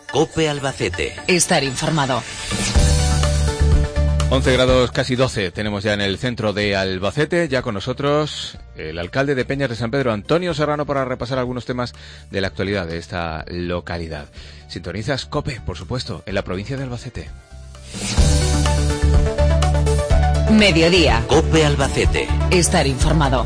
COPE Albacete. Estar informado. 11 grados, casi 12, tenemos ya en el centro de Albacete. Ya con nosotros el alcalde de Peñas de San Pedro, Antonio Serrano, para repasar algunos temas de la actualidad de esta localidad. Sintonizas COPE, por supuesto, en la provincia de Albacete. Mediodía. COPE Albacete. Estar informado.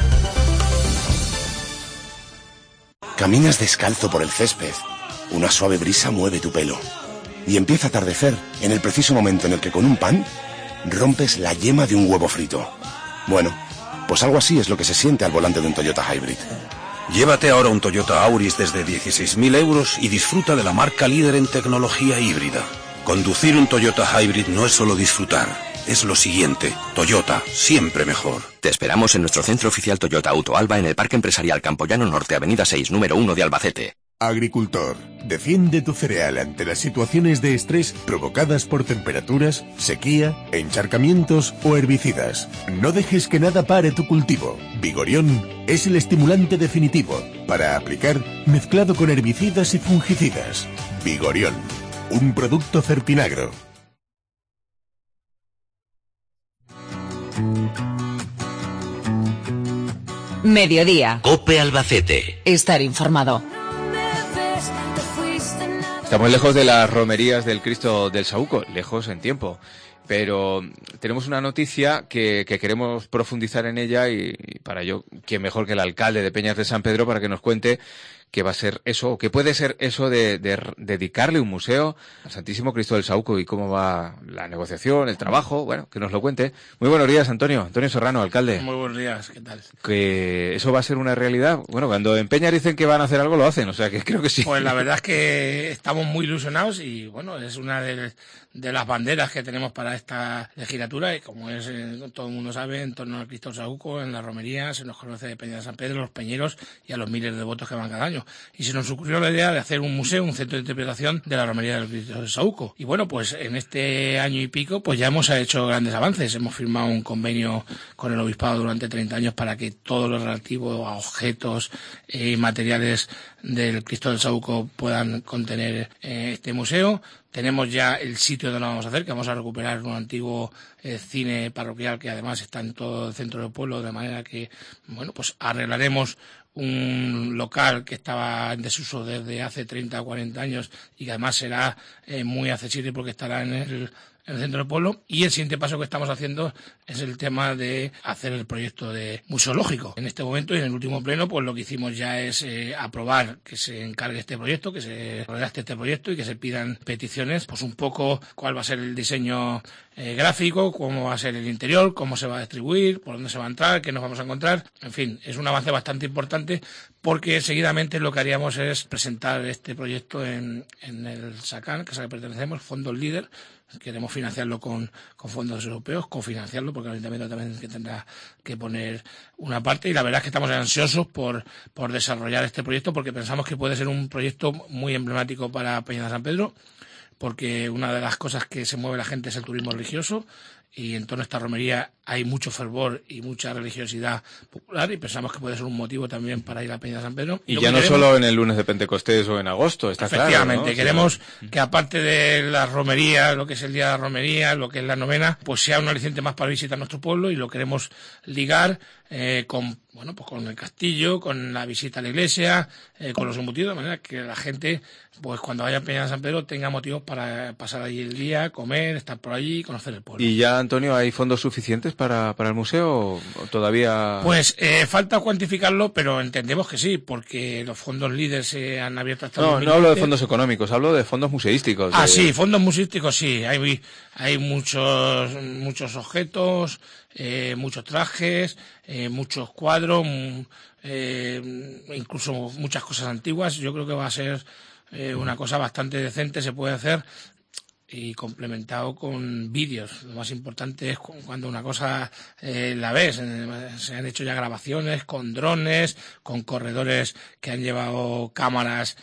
Caminas descalzo por el césped. Una suave brisa mueve tu pelo. Y empieza a atardecer en el preciso momento en el que con un pan rompes la yema de un huevo frito. Bueno, pues algo así es lo que se siente al volante de un Toyota Hybrid. Llévate ahora un Toyota Auris desde 16.000 euros y disfruta de la marca líder en tecnología híbrida. Conducir un Toyota Hybrid no es solo disfrutar, es lo siguiente. Toyota, siempre mejor. Te esperamos en nuestro centro oficial Toyota Auto Alba en el Parque Empresarial Campoyano Norte, Avenida 6, número 1 de Albacete. Agricultor, defiende tu cereal ante las situaciones de estrés provocadas por temperaturas, sequía, encharcamientos o herbicidas. No dejes que nada pare tu cultivo. Vigorión es el estimulante definitivo para aplicar mezclado con herbicidas y fungicidas. Vigorión, un producto Fertinagro. Mediodía. COPE Albacete. Estar informado. Estamos lejos de las romerías del Cristo del Saúco, lejos en tiempo, pero tenemos una noticia que queremos profundizar en ella y para ello, ¿quién mejor que el alcalde de Peñas de San Pedro para que nos cuente qué va a ser eso, o qué puede ser eso de dedicarle un museo al Santísimo Cristo del Saúco y cómo va la negociación, el trabajo? Bueno, que nos lo cuente. Muy buenos días, Antonio Serrano, alcalde. Muy buenos días, ¿qué tal? Que eso va a ser una realidad. Bueno, cuando en Peñas dicen que van a hacer algo, lo hacen, o sea que creo que sí. Pues la verdad es que estamos muy ilusionados y bueno, es una de las banderas que tenemos para esta legislatura y como es todo el mundo sabe, en torno al Cristo del Saúco, en la romería, se nos conoce de Peñas de San Pedro, los peñeros y a los miles de devotos que van cada año. Y se nos ocurrió la idea de hacer un museo, un centro de interpretación de la romería del Cristo del Saúco. Y bueno, pues en este año y pico, pues ya hemos hecho grandes avances. Hemos firmado un convenio con el Obispado durante 30 años para que todo lo relativo a objetos y materiales del Cristo del Saúco puedan contener este museo. Tenemos ya el sitio donde lo vamos a hacer, que vamos a recuperar un antiguo cine parroquial que además está en todo el centro del pueblo, de manera que, bueno, pues arreglaremos un local que estaba en desuso desde hace 30 o 40 años y que además será muy accesible porque estará en el centro del pueblo. Y el siguiente paso que estamos haciendo es el tema de hacer el proyecto de museológico. En este momento y en el último pleno, pues lo que hicimos ya es aprobar que se encargue este proyecto, que se redacte este proyecto y que se pidan peticiones, pues un poco cuál va a ser el diseño gráfico, cómo va a ser el interior, cómo se va a distribuir, por dónde se va a entrar, qué nos vamos a encontrar. En fin, es un avance bastante importante porque seguidamente lo que haríamos es presentar este proyecto en el SACAN, que es al que pertenecemos, Fondos Líder. Queremos financiarlo con fondos europeos, cofinanciarlo, porque el Ayuntamiento también tendrá que poner una parte. Y la verdad es que estamos ansiosos por desarrollar este proyecto, porque pensamos que puede ser un proyecto muy emblemático para Peñas de San Pedro, porque una de las cosas que se mueve la gente es el turismo religioso. Y en torno a esta romería hay mucho fervor y mucha religiosidad popular y pensamos que puede ser un motivo también para ir a Peña de San Pedro. Y ya no solo en el lunes de Pentecostés o en agosto, está claro, ¿no? Efectivamente, queremos que aparte de la romería, lo que es el día de la romería, lo que es la novena, pues sea un aliciente más para visitar nuestro pueblo y lo queremos ligar con el castillo, con la visita a la iglesia, con los embutidos, de manera que la gente, pues cuando vaya a Peña de San Pedro tenga motivos para pasar allí el día, comer, estar por allí y conocer el pueblo. ¿Y ya, Antonio, hay fondos suficientes para el museo o todavía...? Pues falta cuantificarlo, pero entendemos que sí, porque los fondos líderes se han abierto hasta... No hablo de fondos económicos, hablo de fondos museísticos. Sí, fondos museísticos sí, hay muchos objetos, muchos trajes, muchos cuadros, incluso muchas cosas antiguas. Yo creo que va a ser una cosa bastante decente, se puede hacer, y complementado con vídeos. Lo más importante es cuando una cosa la ves. Se han hecho ya grabaciones con drones, con corredores que han llevado cámaras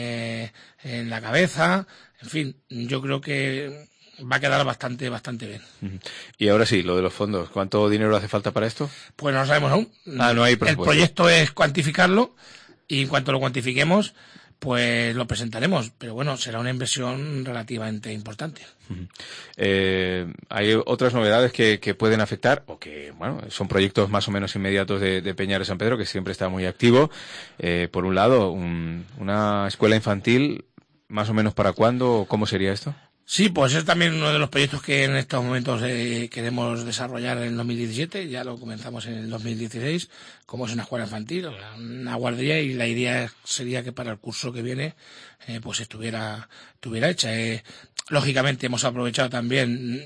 en la cabeza. En fin, yo creo que va a quedar bastante bien. Y ahora sí, lo de los fondos. ¿Cuánto dinero hace falta para esto? Pues no lo sabemos aún. No hay presupuesto. El proyecto es cuantificarlo y en cuanto lo cuantifiquemos, pues lo presentaremos, pero bueno, será una inversión relativamente importante. Hay otras novedades que pueden afectar, o que, bueno, son proyectos más o menos inmediatos de Peñar de San Pedro, que siempre está muy activo. Por un lado, una escuela infantil, ¿más o menos para cuándo? ¿Cómo sería esto? Sí, pues es también uno de los proyectos que en estos momentos queremos desarrollar en el 2017, ya lo comenzamos en el 2016, como es una escuela infantil, una guardería, y la idea sería que para el curso que viene pues estuviera hecha. Lógicamente hemos aprovechado también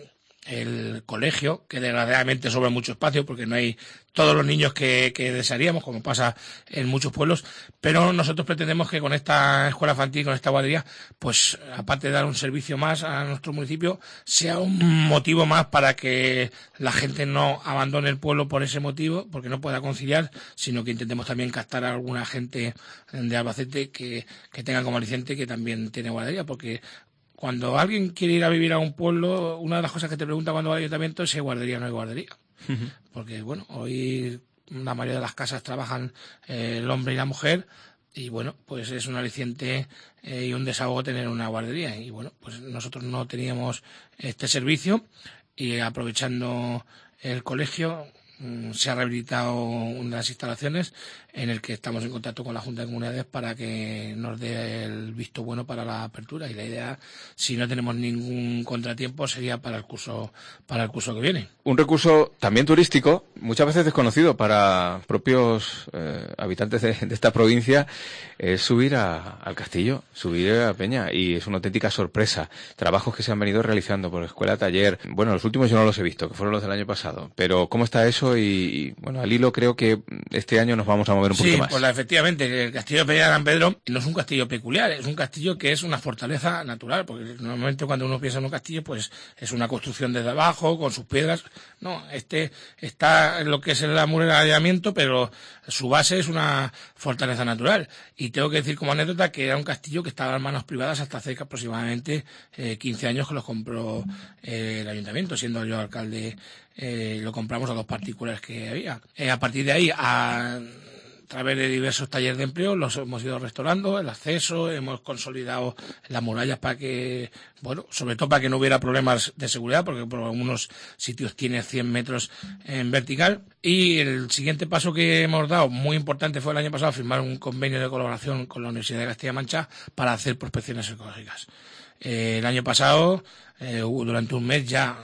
el colegio, que desgraciadamente sobra mucho espacio porque no hay todos los niños que desearíamos, como pasa en muchos pueblos, pero nosotros pretendemos que con esta escuela infantil, con esta guardería, pues aparte de dar un servicio más a nuestro municipio, sea un motivo más para que la gente no abandone el pueblo por ese motivo, porque no pueda conciliar, sino que intentemos también captar a alguna gente de Albacete que tenga como aliciente que también tiene guardería, porque cuando alguien quiere ir a vivir a un pueblo, una de las cosas que te pregunta cuando va al ayuntamiento es si hay guardería o no hay guardería. Porque, bueno, hoy la mayoría de las casas trabajan el hombre y la mujer, y, bueno, pues es un aliciente y un desahogo tener una guardería. Y, bueno, pues nosotros no teníamos este servicio, y aprovechando el colegio se ha rehabilitado una de las instalaciones, en el que estamos en contacto con la Junta de Comunidades para que nos dé el visto bueno para la apertura, y la idea, si no tenemos ningún contratiempo, sería para el curso que viene. Un recurso también turístico, muchas veces desconocido para propios habitantes de esta provincia, es subir al castillo, subir a Peña, y es una auténtica sorpresa. Trabajos que se han venido realizando por escuela, taller. Bueno, los últimos yo no los he visto, que fueron los del año pasado, pero ¿cómo está eso? Y bueno, al hilo creo que este año nos vamos a mover un poquito más. Sí, pues efectivamente, el castillo de Peña de San Pedro no es un castillo peculiar, es un castillo que es una fortaleza natural, porque normalmente cuando uno piensa en un castillo, pues es una construcción desde abajo, con sus piedras. No, este está en lo que es el amurallamiento, pero su base es una fortaleza natural. Y tengo que decir como anécdota que era un castillo que estaba en manos privadas hasta hace aproximadamente 15 años, que lo compró el ayuntamiento, siendo yo alcalde. Lo compramos a 2 particulares que había. A partir de ahí, a través de diversos talleres de empleo, los hemos ido restaurando, el acceso, hemos consolidado las murallas para que, bueno, sobre todo para que no hubiera problemas de seguridad, porque por algunos sitios tiene 100 metros en vertical. Y el siguiente paso que hemos dado, muy importante, fue el año pasado firmar un convenio de colaboración con la Universidad de Castilla-La Mancha para hacer prospecciones ecológicas. El año pasado, durante un mes ya,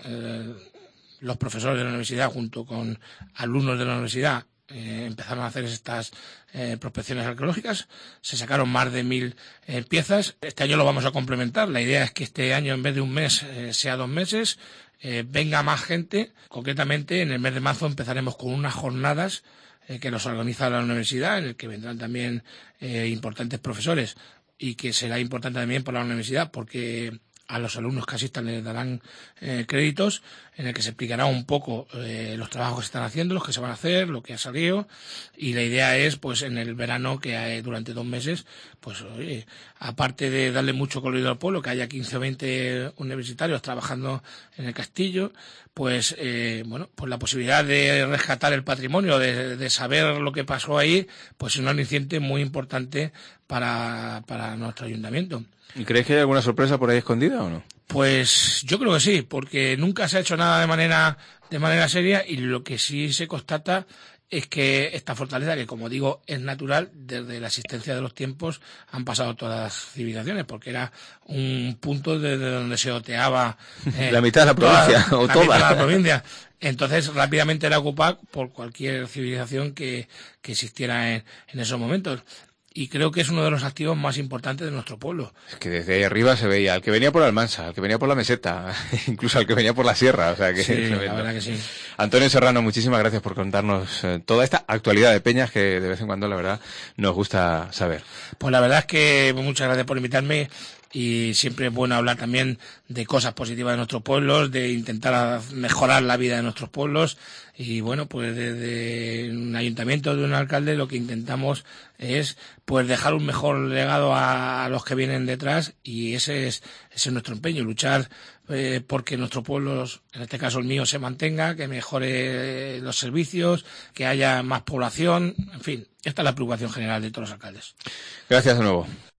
los profesores de la universidad, junto con alumnos de la universidad, empezaron a hacer estas prospecciones arqueológicas. Se sacaron más de 1000 piezas. Este año lo vamos a complementar. La idea es que este año, en vez de un mes, sea 2 meses. Venga más gente. Concretamente, en el mes de marzo empezaremos con unas jornadas que nos organiza la universidad, en el que vendrán también importantes profesores, y que será importante también para la universidad, porque a los alumnos que asistan les darán créditos, en el que se explicará un poco los trabajos que se están haciendo, los que se van a hacer, lo que ha salido, y la idea es, pues en el verano, que hay durante 2 meses, pues oye, aparte de darle mucho colorido al pueblo, que haya 15 o 20 universitarios trabajando en el castillo, pues bueno, pues la posibilidad de rescatar el patrimonio, de saber lo que pasó ahí, pues es un aliciente muy importante para nuestro ayuntamiento. ¿Y crees que hay alguna sorpresa por ahí escondida o no? Pues yo creo que sí, porque nunca se ha hecho nada de manera seria, y lo que sí se constata es que esta fortaleza, que como digo es natural, desde la existencia de los tiempos han pasado todas las civilizaciones, porque era un punto desde donde se oteaba la mitad de la provincia, o toda. La mitad de la provincia. Entonces rápidamente era ocupada por cualquier civilización que existiera en esos momentos. Y creo que es uno de los activos más importantes de nuestro pueblo. Es que desde ahí arriba se veía al que venía por Almansa, al que venía por la meseta, incluso al que venía por la sierra. O sea que sí, la verdad que sí. Antonio Serrano, muchísimas gracias por contarnos toda esta actualidad de Peñas, que de vez en cuando, la verdad, nos gusta saber. Pues la verdad es que muchas gracias por invitarme. Y siempre es bueno hablar también de cosas positivas de nuestros pueblos, de intentar mejorar la vida de nuestros pueblos. Y bueno, pues desde un ayuntamiento, de un alcalde, lo que intentamos es pues dejar un mejor legado a los que vienen detrás, y ese es nuestro empeño, luchar porque nuestro pueblo, en este caso el mío, se mantenga, que mejore los servicios, que haya más población, en fin, esta es la preocupación general de todos los alcaldes. Gracias de nuevo.